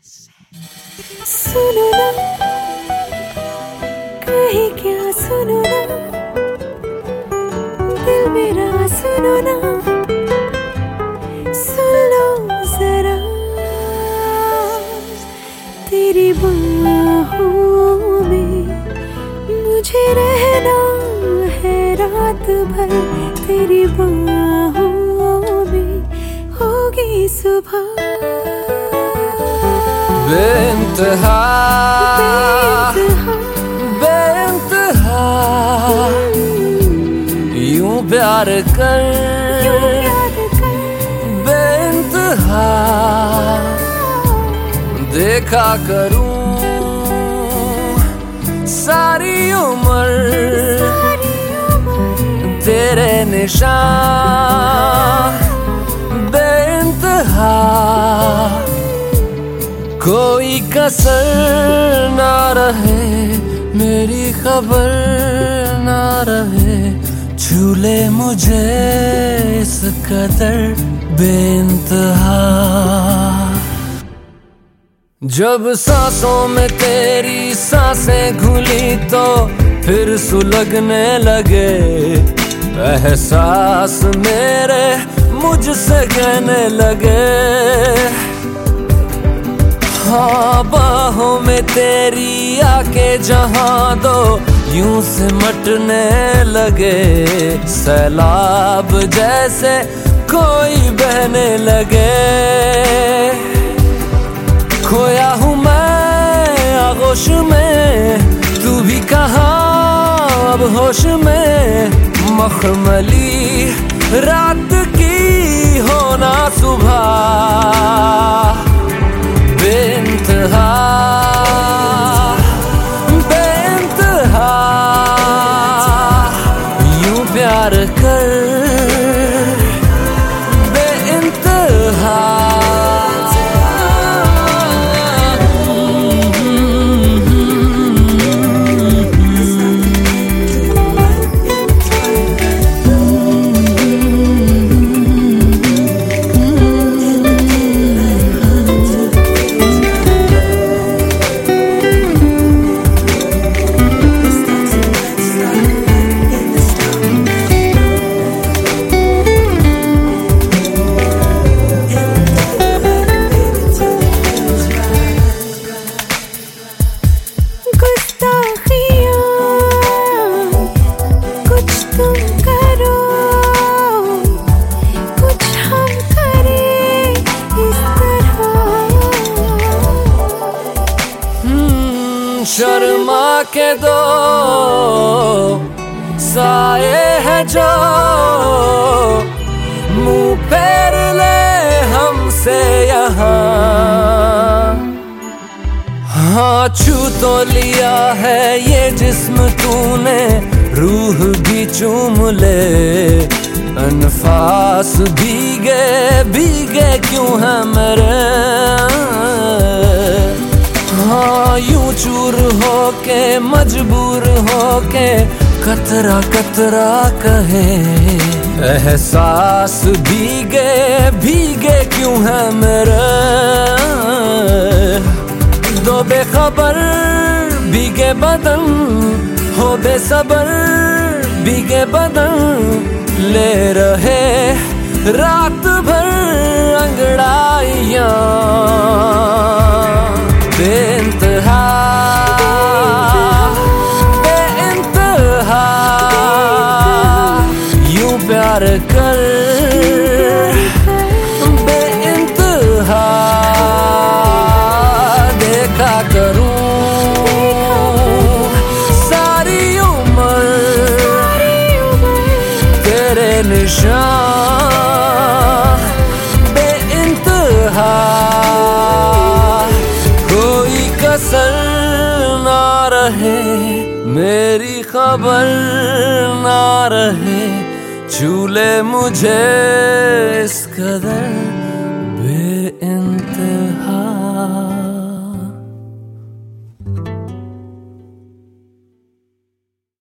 सुनो ना, कहीं क्या सुनो ना, दिल मेरा सुनो ना, सुन लो जरा, तेरी बाहों में मुझे रहना है रात भर, तेरी बाहों में होगी सुबह। बेइंतहा बेइंतहा यूं प्यार कर बेइंतहा देखा करूं सारी उम्र तेरे निशान बेइंतहा कोई कसर ना रहे, मेरी खबर ना रहे, झूले मुझे इस कदर बेइंतहा। जब सांसों में तेरी सांसें घुली तो फिर सुलगने लगे एहसास मेरे मुझसे कहने लगे। हाँ बाहों में तेरी आके जहाँ दो यूं सिमटने लगे, सैलाब जैसे कोई बहने लगे। खोया हूँ मैं आगोश में, तू भी कहाँ अब होश में, मखमली रात की होना सुबह बेइंतहा बेइंतहा यूं प्यार कर बेइंतहा। शर्मा के दो साए है जो मुंह फेर ले हमसे यहाँ। हाँ छू तो लिया है ये जिस्म तूने, रूह भी चूम ले, अनफास भीगे भीगे क्यों है मेरे। हाँ यूं चूर होके मजबूर होके कतरा कतरा कहे, एहसास भीगे भीगे क्यों है मेरे। दो बेखबर भीगे बदन हो बेसबर भीगे बदन, ले रहे रात भर अंगड़ाइयाँ बेइंतहा बेइंतहा यूं प्यार कर बेइंतहा देखा करूं सारी उम्र तेरे निशान बेइंतहा। कसर ना रहे, मेरी खबर ना रहे, झूले मुझे इस कदर बेइंतहा।